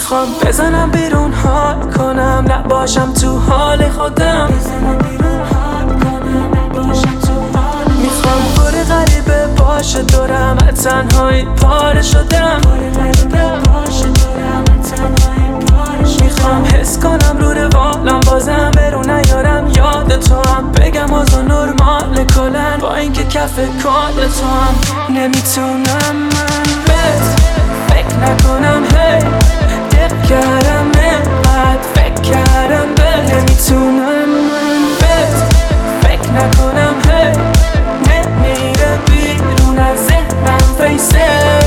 میخوام بزنم بیرون حال کنم، نباشم تو حال خودم. میخوام بار غریبه باشه دورم، از تنهایی پاره شدم. میخوام حس کنم رو روالم، بازم برو نیارم یاد تو هم. بگم اوضاع نرمال کلن، با اینکه کف کال تو هم. نمیتونم من بهت فکر نکنم، هی دق کردم اینقدر فکر کردم به. نمیتونم من بهت فکر نکنم، هی نمیره بیرون از ذهنم فیست.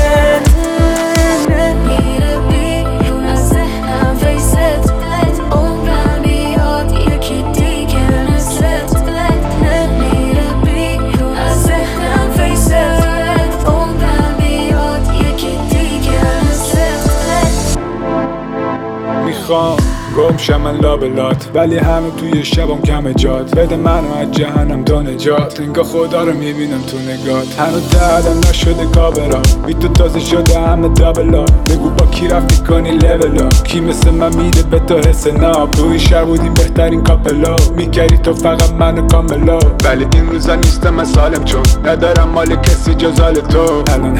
میخوام گم شم من لابلات، ولی همه توی شبم کم جات. بده منو از جهنم تا نجات، انگار خدا رو میبینم تو نگات. هنوز دردم نشده کابرا، بی تو تازه شده همه دابلا. بگو با کی رفتی کنی لولا، کی مثل من میده به تو حس ناب. توی شهر بودیم بهترین کاپلا، میکردی تو فقط منو کاملا. ولی این روزا نیستم من سالم، چون ندارم مال کسی جزال تو. الان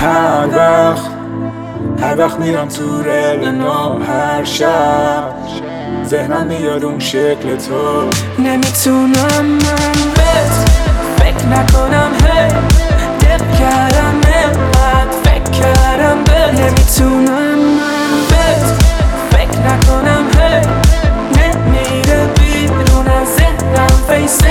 هر وقت میرم تو رل نو، هر شب ذهنم میاد اون شکل تو. نمیتونم من بهت فکر نکنم، هی دق کردم اینقدر فکر کردم به. نمیتونم من بهت فکر نکنم، هی نمیره بیرون از ذهنم فیست.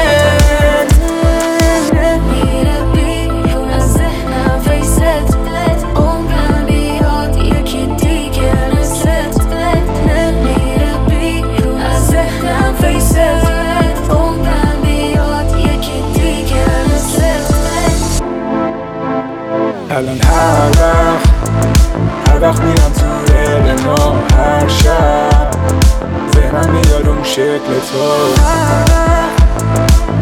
الان هر وقت میرم تو رل نو، هر شب ذهنم میاد اون شکل تو.